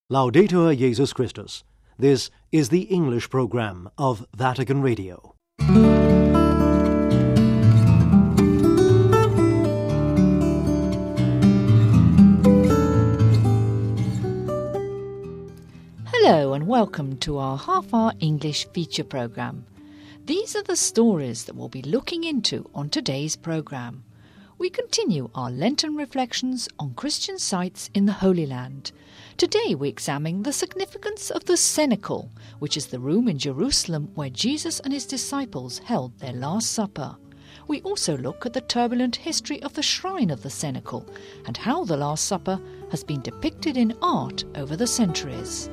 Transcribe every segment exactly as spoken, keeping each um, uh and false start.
Laudetur Jesus Christus. This is the English program of Vatican Radio. Hello and welcome to our half-hour English feature program. These are the stories that we'll be looking into on today's program. We continue our Lenten reflections on Christian sites in the Holy Land. Today we examine the significance of the cenacle, which is the room in Jerusalem where Jesus and his disciples held their Last Supper. We also look at the turbulent history of the shrine of the cenacle and how the Last Supper has been depicted in art over the centuries.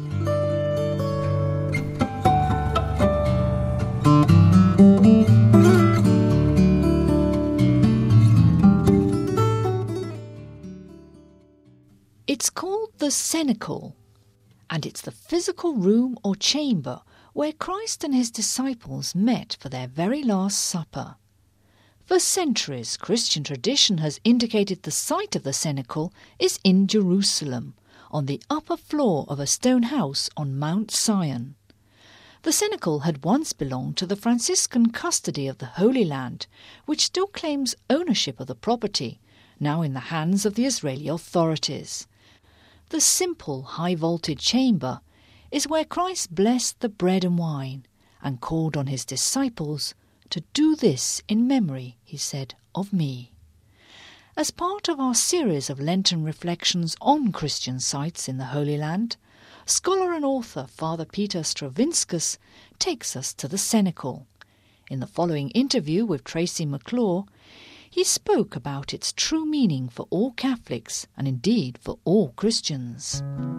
It's called the cenacle, and it's the physical room or chamber where Christ and his disciples met for their very Last Supper. For centuries, Christian tradition has indicated the site of the cenacle is in Jerusalem, on the upper floor of a stone house on Mount Sion. The cenacle had once belonged to the Franciscan custody of the Holy Land, which still claims ownership of the property, now in the hands of the Israeli authorities. The simple, high-vaulted chamber is where Christ blessed the bread and wine and called on his disciples to do this in memory, he said, of me. As part of our series of Lenten reflections on Christian sites in the Holy Land, scholar and author Father Peter Stravinskas takes us to the cenacle. In the following interview with Tracy McClure, he spoke about its true meaning for all Catholics and indeed for all Christians.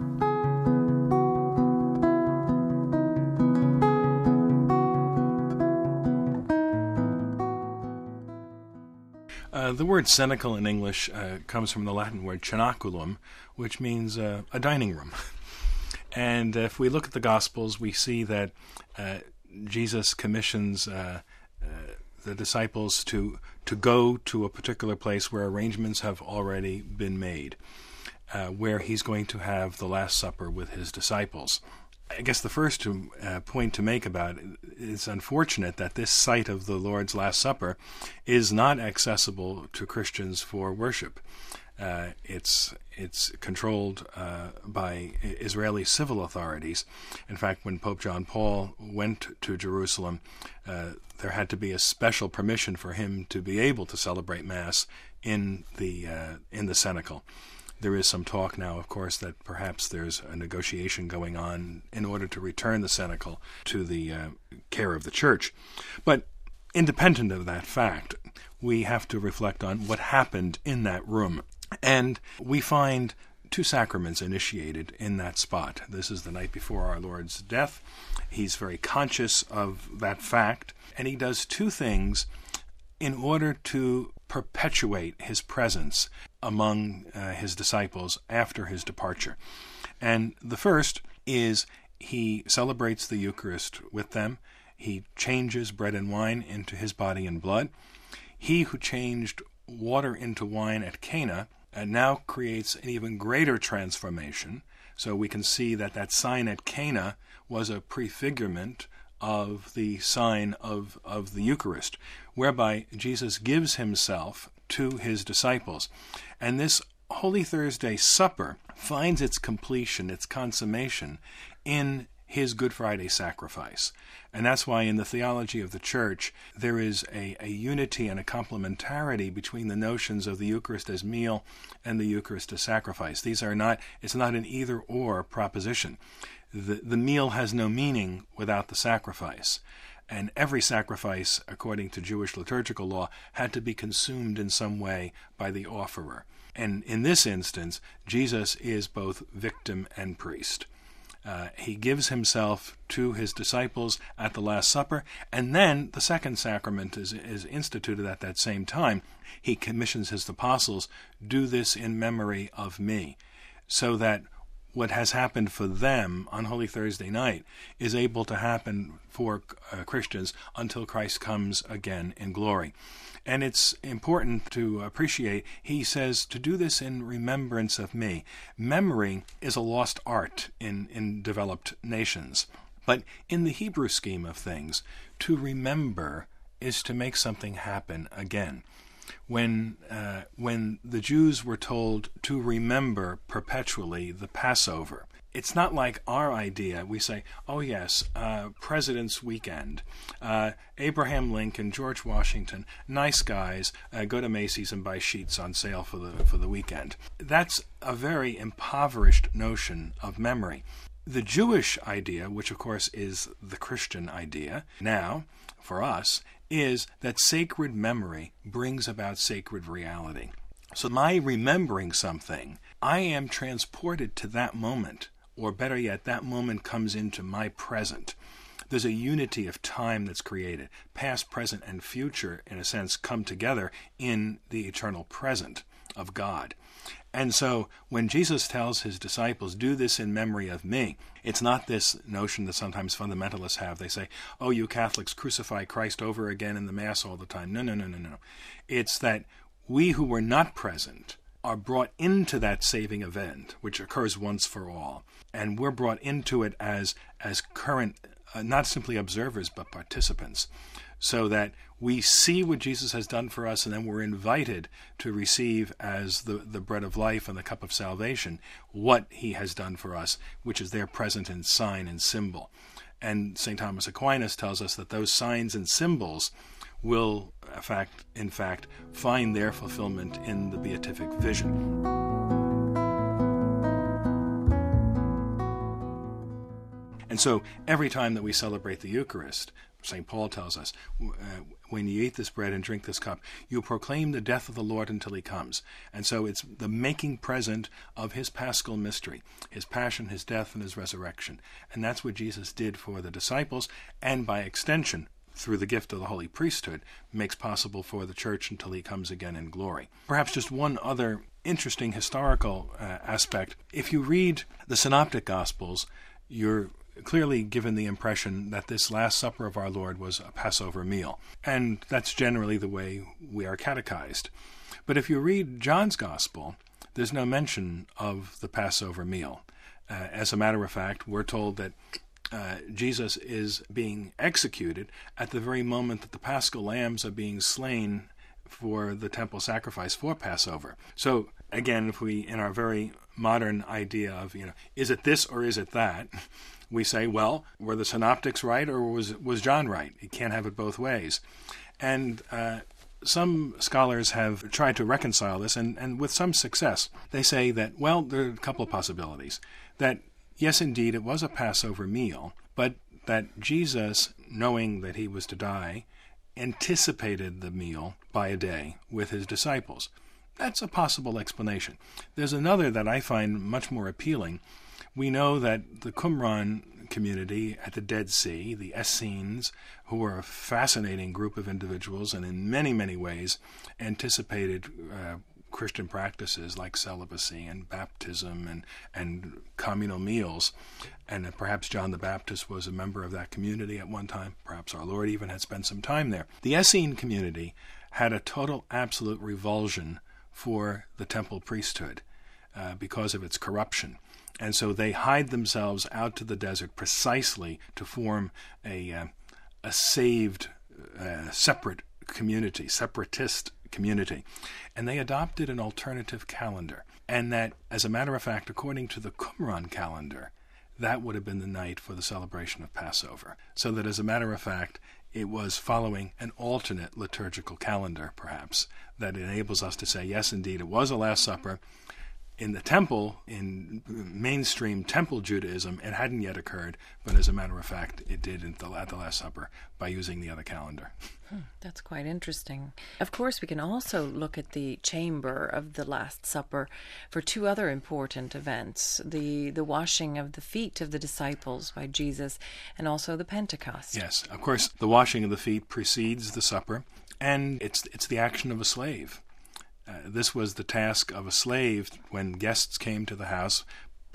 Uh, the word cenacle in English uh, comes from the Latin word cenaculum, which means uh, a dining room. And if we look at the Gospels, we see that uh, Jesus commissions uh, uh, the disciples to to go to a particular place where arrangements have already been made, uh, where he's going to have the Last Supper with his disciples. I guess the first to, uh, point to make about it is unfortunate that this site of the Lord's Last Supper is not accessible to Christians for worship. Uh, it's it's controlled uh, by Israeli civil authorities. In fact, when Pope John Paul went to Jerusalem, uh, there had to be a special permission for him to be able to celebrate Mass in the uh, in the cenacle. There is some talk now, of course, that perhaps there's a negotiation going on in order to return the cenacle to the uh, care of the Church. But independent of that fact, we have to reflect on what happened in that room. And we find two sacraments initiated in that spot. This is the night before our Lord's death. He's very conscious of that fact, and he does two things in order to perpetuate his presence among uh, his disciples after his departure. And the first is he celebrates the Eucharist with them. He changes bread and wine into his body and blood. He who changed water into wine at Cana and now creates an even greater transformation. So we can see that that sign at Cana was a prefigurement of the sign of, of the Eucharist, whereby Jesus gives himself to his disciples. And this Holy Thursday supper finds its completion, its consummation, in his Good Friday sacrifice. And that's why in the theology of the Church there is a, a unity and a complementarity between the notions of the Eucharist as meal and the Eucharist as sacrifice. These are not, it's not an either-or proposition. The, the meal has no meaning without the sacrifice. And every sacrifice, according to Jewish liturgical law, had to be consumed in some way by the offerer. And in this instance, Jesus is both victim and priest. Uh, he gives himself to his disciples at the Last Supper, and then the second sacrament is, is instituted at that same time. He commissions his apostles, do this in memory of me, so that what has happened for them on Holy Thursday night is able to happen for uh, Christians until Christ comes again in glory. And it's important to appreciate, he says, to do this in remembrance of me. Memory is a lost art in, in developed nations. But in the Hebrew scheme of things, to remember is to make something happen again. When uh, when the Jews were told to remember perpetually the Passover, it's not like our idea. We say, oh yes, uh, President's Weekend, uh, Abraham Lincoln, George Washington, nice guys, uh, go to Macy's and buy sheets on sale for the for the weekend. That's a very impoverished notion of memory. The Jewish idea, which of course is the Christian idea now for us, is that sacred memory brings about sacred reality. So my remembering something, I am transported to that moment, or better yet, that moment comes into my present. There's a unity of time that's created. Past, present, and future, in a sense, come together in the eternal present of God. And so when Jesus tells his disciples, do this in memory of me, it's not this notion that sometimes fundamentalists have. They say, oh, you Catholics crucify Christ over again in the Mass all the time. No, no, no, no, no. It's that we who were not present are brought into that saving event, which occurs once for all. And we're brought into it as, as current, uh, not simply observers, but participants, so that we see what Jesus has done for us, and then we're invited to receive as the, the bread of life and the cup of salvation what he has done for us, which is there present in sign and symbol. And Saint Thomas Aquinas tells us that those signs and symbols will, in fact, in fact, find their fulfillment in the beatific vision. And so every time that we celebrate the Eucharist, Saint Paul tells us, uh, when you eat this bread and drink this cup, you proclaim the death of the Lord until he comes. And so it's the making present of his paschal mystery, his passion, his death, and his resurrection. And that's what Jesus did for the disciples, and by extension, through the gift of the holy priesthood, makes possible for the church until he comes again in glory. Perhaps just one other interesting historical uh, aspect. If you read the Synoptic Gospels, you're clearly given the impression that this Last Supper of our Lord was a Passover meal. And that's generally the way we are catechized. But if you read John's Gospel, there's no mention of the Passover meal. Uh, as a matter of fact, we're told that uh, Jesus is being executed at the very moment that the Paschal lambs are being slain for the temple sacrifice for Passover. So, again, if we, in our very modern idea of, you know, is it this or is it that? We say, well, were the synoptics right or was was John right? You can't have it both ways. And uh, some scholars have tried to reconcile this, and, and with some success. They say that, well, there are a couple of possibilities. That, yes, indeed, it was a Passover meal, but that Jesus, knowing that he was to die, anticipated the meal by a day with his disciples. That's a possible explanation. There's another that I find much more appealing. We know that the Qumran community at the Dead Sea, the Essenes, who were a fascinating group of individuals and in many, many ways anticipated uh, Christian practices like celibacy and baptism and, and communal meals. And perhaps John the Baptist was a member of that community at one time. Perhaps our Lord even had spent some time there. The Essene community had a total, absolute revulsion for the temple priesthood uh, because of its corruption. And so they hide themselves out to the desert precisely to form a, uh, a saved, uh, separate community, separatist community. And they adopted an alternative calendar. And that, as a matter of fact, according to the Qumran calendar, that would have been the night for the celebration of Passover. So that, as a matter of fact, it was following an alternate liturgical calendar, perhaps, that enables us to say, yes, indeed, it was a Last Supper. In the temple, in mainstream temple Judaism, it hadn't yet occurred, but as a matter of fact, it did at the, at the Last Supper by using the other calendar. Hmm, that's quite interesting. Of course, we can also look at the chamber of the Last Supper for two other important events, the, the washing of the feet of the disciples by Jesus and also the Pentecost. Yes, of course, the washing of the feet precedes the supper, and it's it's the action of a slave. Uh, this was the task of a slave when guests came to the house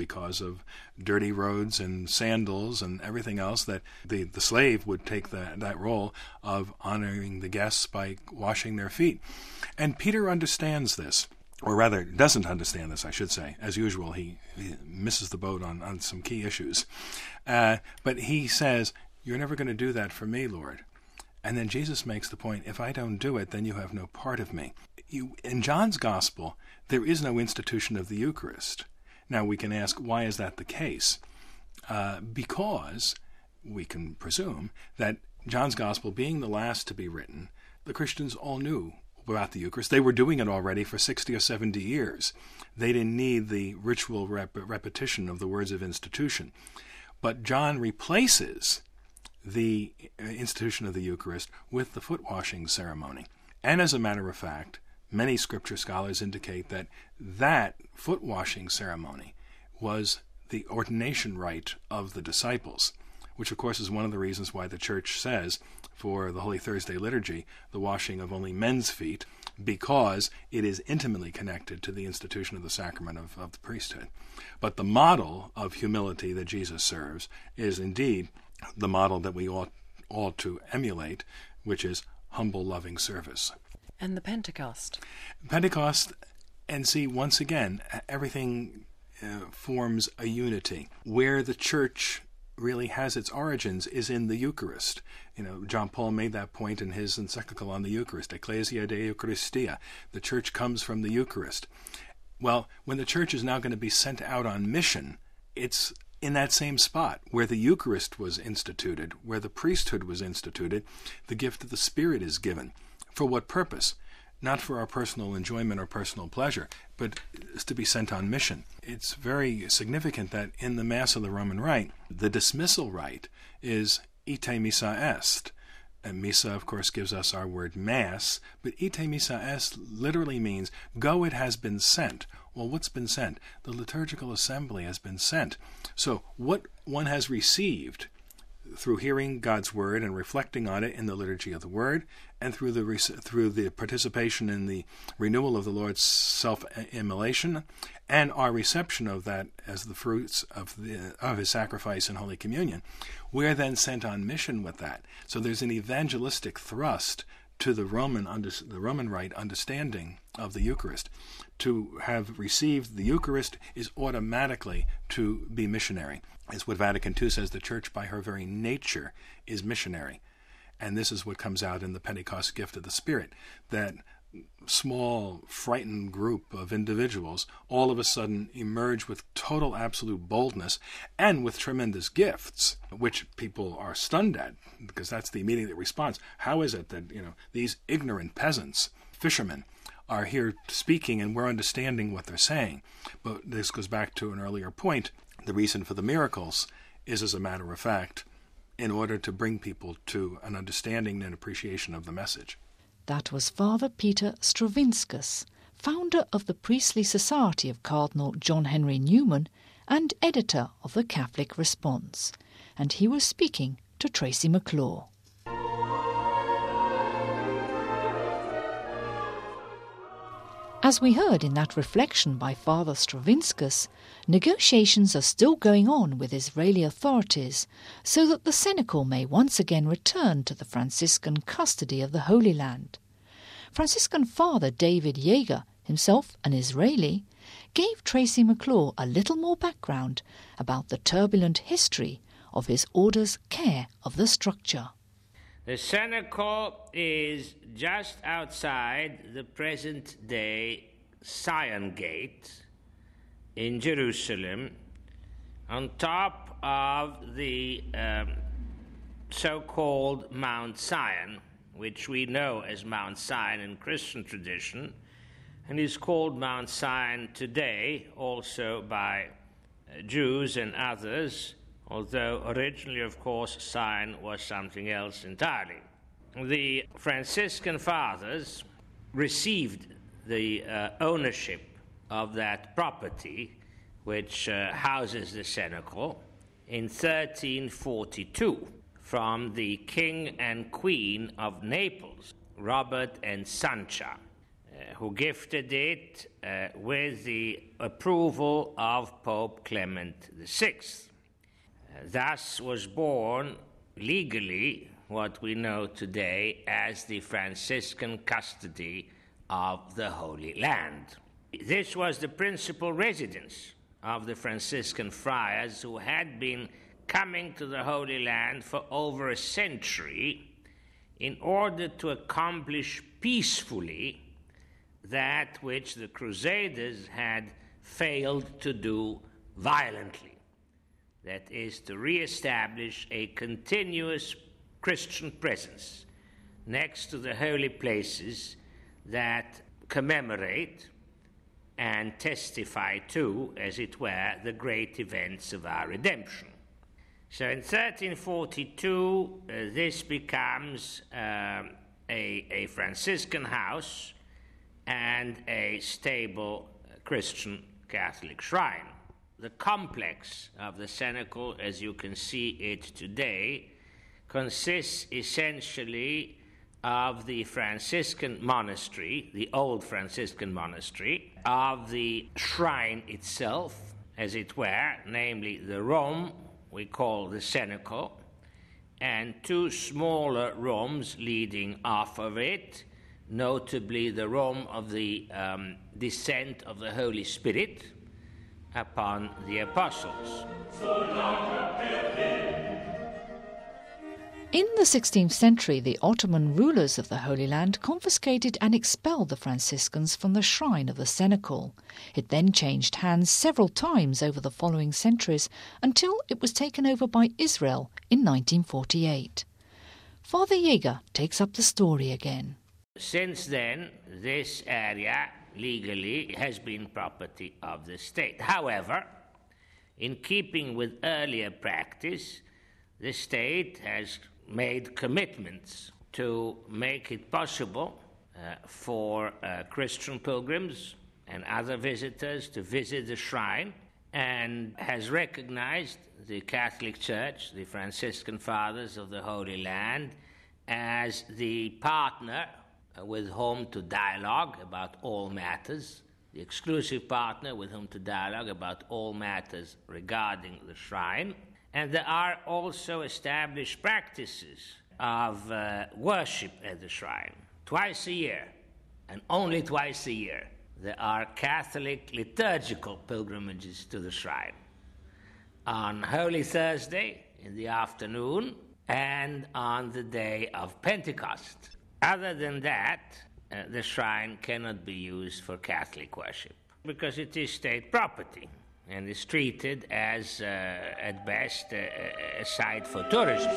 because of dirty roads and sandals and everything else, that the, the slave would take that, that role of honoring the guests by washing their feet. And Peter understands this, or rather doesn't understand this, I should say. As usual, he, he misses the boat on, on some key issues. Uh, but he says, "You're never going to do that for me, Lord." And then Jesus makes the point, if I don't do it, then you have no part of me. You, in John's Gospel, there is no institution of the Eucharist. Now, we can ask, why is that the case? Uh, because we can presume that John's Gospel, being the last to be written, the Christians all knew about the Eucharist. They were doing it already for sixty or seventy years. They didn't need the ritual rep- repetition of the words of institution. But John replaces the institution of the Eucharist with the foot-washing ceremony. And as a matter of fact, many scripture scholars indicate that that foot-washing ceremony was the ordination rite of the disciples, which of course is one of the reasons why the Church says for the Holy Thursday liturgy the washing of only men's feet, because it is intimately connected to the institution of the sacrament of, of the priesthood. But the model of humility that Jesus serves is indeed the model that we ought, ought to emulate, which is humble, loving service. And the Pentecost. Pentecost, and see, once again, everything uh, forms a unity. Where the Church really has its origins is in the Eucharist. You know, John Paul made that point in his encyclical on the Eucharist, Ecclesia de Eucharistia. The Church comes from the Eucharist. Well, when the Church is now going to be sent out on mission, it's in that same spot where the Eucharist was instituted, where the priesthood was instituted, the gift of the Spirit is given. For what purpose? Not for our personal enjoyment or personal pleasure, but to be sent on mission. It's very significant that in the Mass of the Roman Rite, the dismissal rite is ite missa est. And missa, of course, gives us our word Mass, but ite missa est literally means, go, it has been sent. Well, what's been sent? The liturgical assembly has been sent. So what one has received through hearing God's word and reflecting on it in the liturgy of the word, and through the through the participation in the renewal of the Lord's self-immolation, and our reception of that as the fruits of the of his sacrifice in Holy Communion, we're then sent on mission with that. So there's an evangelistic thrust to the Roman under, the Roman Rite understanding of the Eucharist. To have received the Eucharist is automatically to be missionary. It's what Vatican Two says, the Church by her very nature is missionary. And this is what comes out in the Pentecost gift of the Spirit, that small, frightened group of individuals all of a sudden emerge with total absolute boldness and with tremendous gifts, which people are stunned at, because that's the immediate response. How is it that, you know, these ignorant peasants, fishermen, are here speaking and we're understanding what they're saying? But this goes back to an earlier point. The reason for the miracles is, as a matter of fact, in order to bring people to an understanding and appreciation of the message. That was Father Peter Stravinskas, founder of the Priestly Society of Cardinal John Henry Newman and editor of the Catholic Response, and he was speaking to Tracy McClure. As we heard in that reflection by Father Stravinskas, negotiations are still going on with Israeli authorities so that the cenacle may once again return to the Franciscan custody of the Holy Land. Franciscan Father David Yeager, himself an Israeli, gave Tracy McClure a little more background about the turbulent history of his order's care of the structure. The cenacle is just outside the present-day Zion Gate in Jerusalem, on top of the um, so-called Mount Zion, which we know as Mount Zion in Christian tradition, and is called Mount Zion today also by uh, Jews and others, although originally, of course, Zion was something else entirely. The Franciscan Fathers received the uh, ownership of that property, which uh, houses the cenacle, in thirteen forty-two from the King and Queen of Naples, Robert and Sancha. Uh, uh, who gifted it uh, with the approval of Pope Clement the Sixth. Uh, thus was born legally what we know today as the Franciscan custody of the Holy Land. This was the principal residence of the Franciscan friars who had been coming to the Holy Land for over a century in order to accomplish peacefully that which the Crusaders had failed to do violently. That is, to re-establish a continuous Christian presence next to the holy places that commemorate and testify to, as it were, the great events of our redemption. So in thirteen forty-two, uh, this becomes um, a, a Franciscan house and a stable Christian Catholic shrine. The complex of the cenacle, as you can see it today, consists essentially of the Franciscan monastery, the old Franciscan monastery, of the shrine itself, as it were, namely the Rome we call the cenacle, and two smaller rooms leading off of it, notably the room of the um, descent of the Holy Spirit upon the apostles. In the sixteenth century, the Ottoman rulers of the Holy Land confiscated and expelled the Franciscans from the shrine of the cenacle. It then changed hands several times over the following centuries until it was taken over by Israel in nineteen forty-eight. Father Jaeger takes up the story again. Since then, this area legally has been property of the state. However, in keeping with earlier practice, the state has made commitments to make it possible uh, for uh, Christian pilgrims and other visitors to visit the shrine, and has recognized the Catholic Church, the Franciscan Fathers of the Holy Land, as the partner with whom to dialogue about all matters, the exclusive partner with whom to dialogue about all matters regarding the shrine. And there are also established practices of uh, worship at the shrine. Twice a year, and only twice a year, there are Catholic liturgical pilgrimages to the shrine. On Holy Thursday in the afternoon and on the day of Pentecost. Other than that, uh, the shrine cannot be used for Catholic worship because it is state property and is treated as, uh, at best, uh, a site for tourism.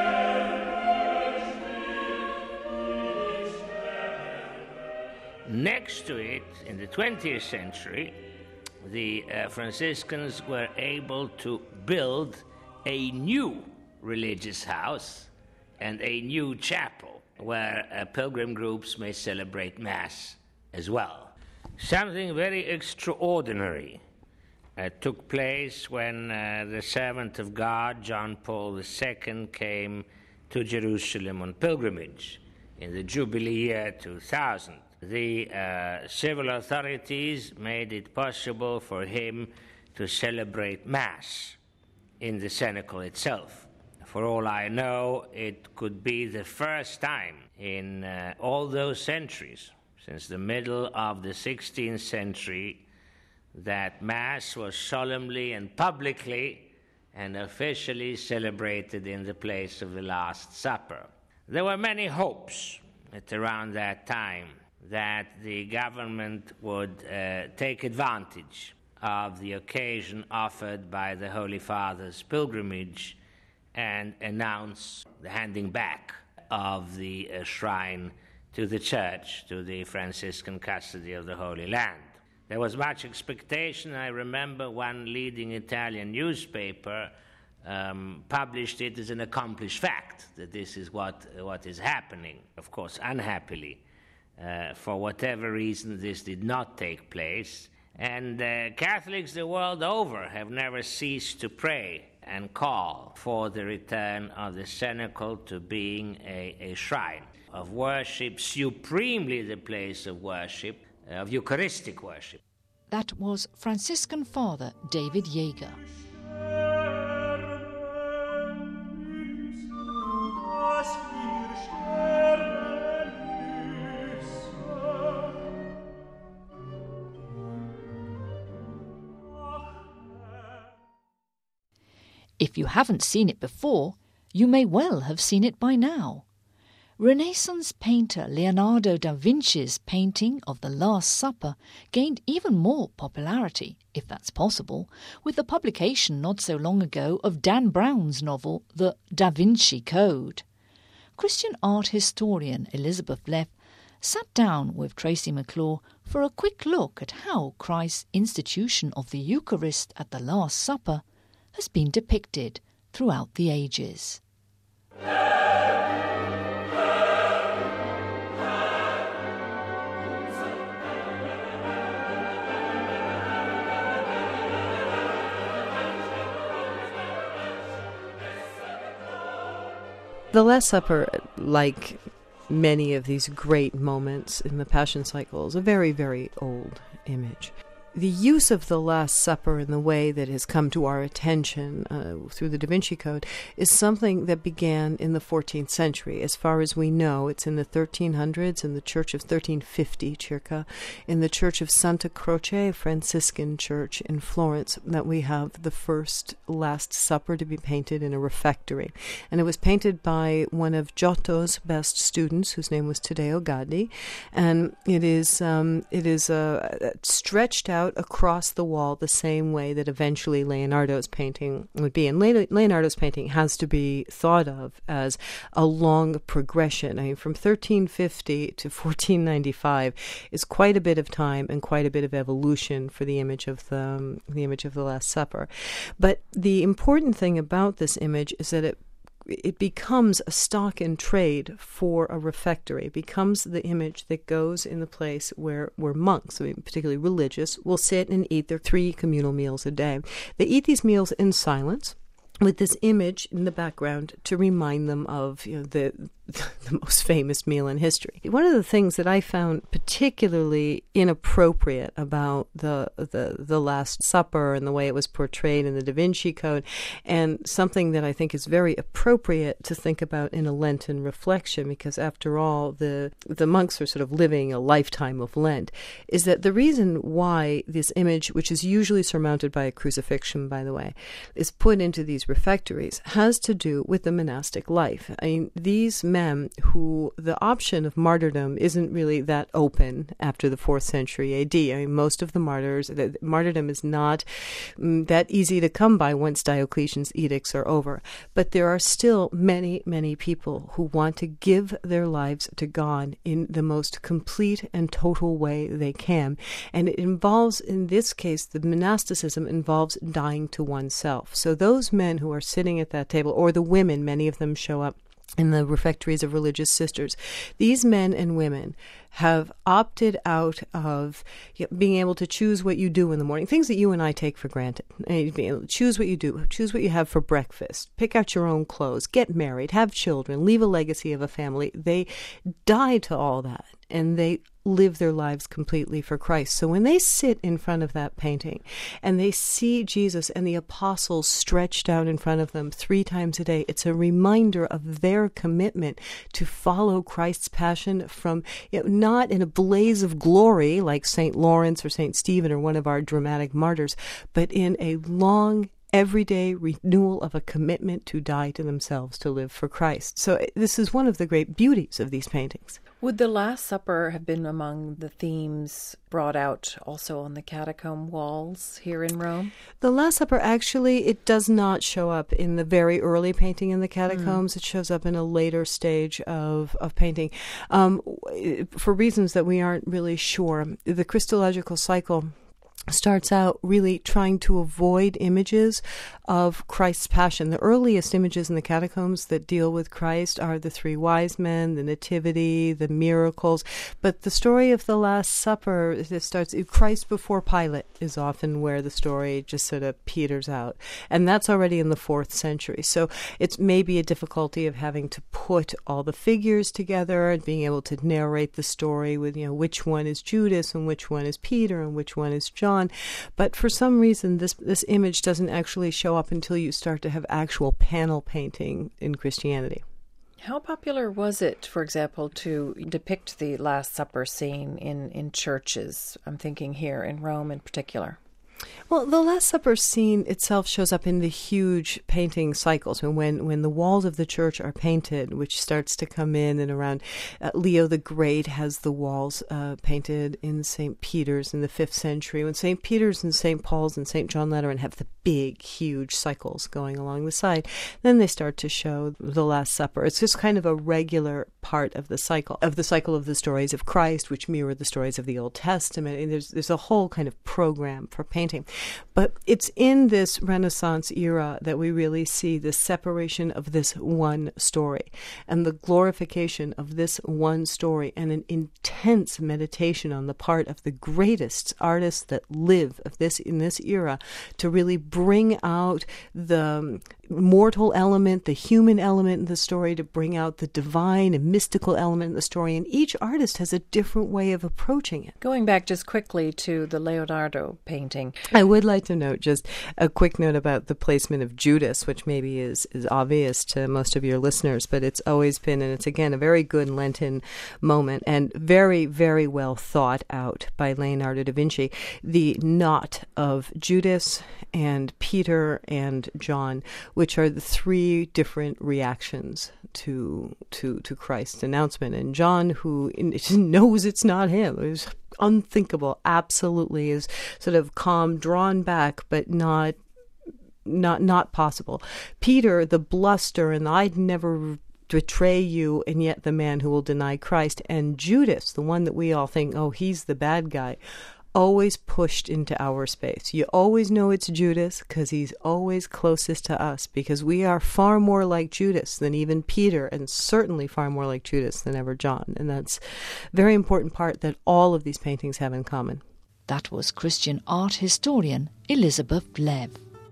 Next to it, in the twentieth century, the uh, Franciscans were able to build a new religious house and a new chapel where uh, pilgrim groups may celebrate Mass as well. Something very extraordinary Uh, took place when uh, the servant of God, John Paul the Second, came to Jerusalem on pilgrimage in the Jubilee year two thousand. The uh, civil authorities made it possible for him to celebrate Mass in the cenacle itself. For all I know, it could be the first time in uh, all those centuries, since the middle of the sixteenth century, that Mass was solemnly and publicly and officially celebrated in the place of the Last Supper. There were many hopes at around that time that the government would uh, take advantage of the occasion offered by the Holy Father's pilgrimage and announce the handing back of the uh, shrine to the Church, to the Franciscan custody of the Holy Land. There was much expectation. I remember one leading Italian newspaper um, published it as an accomplished fact that this is what, what is happening. Of course, unhappily, uh, for whatever reason, this did not take place. And uh, Catholics the world over have never ceased to pray and call for the return of the cenacle to being a, a shrine. of worship, supremely the place of worship, of Eucharistic worship. That was Franciscan Father David Jaeger. If you haven't seen it before, you may well have seen it by now. Renaissance painter Leonardo da Vinci's painting of the Last Supper gained even more popularity, if that's possible, with the publication not so long ago of Dan Brown's novel The Da Vinci Code. Christian art historian Elizabeth Leff sat down with Tracy McClure for a quick look at how Christ's institution of the Eucharist at the Last Supper has been depicted throughout the ages. The Last Supper, like many of these great moments in the Passion cycle, is a very, very old image. The use of the Last Supper in the way that has come to our attention uh, through the Da Vinci Code is something that began in the fourteenth century. As far as we know, it's in the thirteen hundreds in the Church of thirteen fifty, circa, in the Church of Santa Croce, a Franciscan church in Florence, that we have the first Last Supper to be painted in a refectory. And it was painted by one of Giotto's best students, whose name was Taddeo Gaddi, and it is um, it is uh, stretched out across the wall the same way that eventually Leonardo's painting would be. And Leonardo's painting has to be thought of as a long progression. I mean, from thirteen fifty to fourteen ninety-five is quite a bit of time and quite a bit of evolution for the image of the, um, the image of the Last Supper. But the important thing about this image is that it it becomes a stock in trade for a refectory. It becomes the image that goes in the place where, where monks, I mean, particularly religious, will sit and eat their three communal meals a day. They eat these meals in silence, with this image in the background to remind them of, you know, the the most famous meal in history. One of the things that I found particularly inappropriate about the the the Last Supper and the way it was portrayed in the Da Vinci Code, and something that I think is very appropriate to think about in a Lenten reflection, because after all, the the monks are sort of living a lifetime of Lent, is that the reason why this image, which is usually surmounted by a crucifixion, by the way, is put into these refectories has to do with the monastic life. I mean, these men who the option of martyrdom isn't really that open after the fourth century A D. I mean, most of the martyrs, the, martyrdom is not um, that easy to come by once Diocletian's edicts are over. But there are still many, many people who want to give their lives to God in the most complete and total way they can. And it involves, in this case, the monasticism involves dying to oneself. So those men who are sitting at that table, or the women, many of them show up in the refectories of religious sisters, these men and women have opted out of being able to choose what you do in the morning, things that you and I take for granted. Choose what you do, choose what you have for breakfast, pick out your own clothes, get married, have children, leave a legacy of a family. They die to all that, and they live their lives completely for Christ. So when they sit in front of that painting and they see Jesus and the apostles stretched out in front of them three times a day, it's a reminder of their commitment to follow Christ's passion from, you know, not in a blaze of glory like Saint Lawrence or Saint Stephen or one of our dramatic martyrs, but in a long, everyday renewal of a commitment to die to themselves, to live for Christ. So this is one of the great beauties of these paintings. Would the Last Supper have been among the themes brought out also on the catacomb walls here in Rome? The Last Supper, actually, it does not show up in the very early painting in the catacombs. Mm. It shows up in a later stage of, of painting. Um, for reasons that we aren't really sure, the Christological cycle starts out really trying to avoid images of Christ's passion. The earliest images in the catacombs that deal with Christ are the three wise men, the nativity, the miracles. But the story of the Last Supper, it starts, Christ before Pilate is often where the story just sort of peters out. And that's already in the fourth century. So it's maybe a difficulty of having to put all the figures together and being able to narrate the story with, you know, which one is Judas and which one is Peter and which one is John. But for some reason, this this image doesn't actually show up until you start to have actual panel painting in Christianity. How popular was it, for example, to depict the Last Supper scene in, in churches? I'm thinking here in Rome in particular. Well, the Last Supper scene itself shows up in the huge painting cycles. When when, when the walls of the church are painted, which starts to come in and around, uh, Leo the Great has the walls uh, painted in Saint Peter's in the fifth century. When Saint Peter's and Saint Paul's and Saint John Lateran have the big, huge cycles going along the side, then they start to show the Last Supper. It's just kind of a regular part of the cycle, of the cycle of the stories of Christ, which mirror the stories of the Old Testament. And there's, there's a whole kind of program for painting. But it's in this Renaissance era that we really see the separation of this one story and the glorification of this one story and an intense meditation on the part of the greatest artists that live of this in this era to really bring out the mortal element, the human element in the story, to bring out the divine and mystical element in the story. And each artist has a different way of approaching it. Going back just quickly to the Leonardo painting. I would like to note just a quick note about the placement of Judas, which maybe is, is obvious to most of your listeners, but it's always been, and it's again a very good Lenten moment and very, very well thought out by Leonardo da Vinci. The knot of Judas and Peter and John, which are the three different reactions to to to Christ's announcement. And John, who knows it's not him, is unthinkable, absolutely is sort of calm, drawn back, but not not not possible. Peter, the bluster, and I'd never betray you, and yet the man who will deny Christ. And Judas, the one that we all think, oh, he's the bad guy, always pushed into our space. You always know it's Judas because he's always closest to us, because we are far more like Judas than even Peter, and certainly far more like Judas than ever John. And that's a very important part that all of these paintings have in common. That was Christian art historian Elizabeth Lev.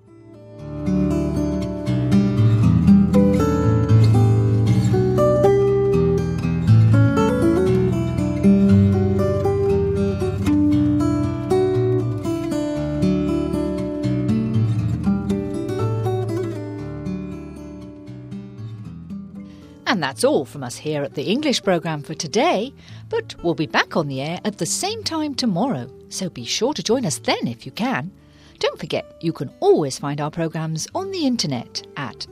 And that's all from us here at the English programme for today, but we'll be back on the air at the same time tomorrow, so be sure to join us then if you can. Don't forget, you can always find our programmes on the internet at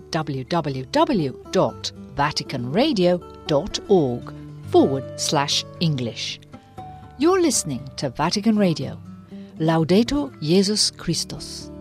www.vaticanradio.org forward slash English. You're listening to Vatican Radio. Laudetur Jesus Christus.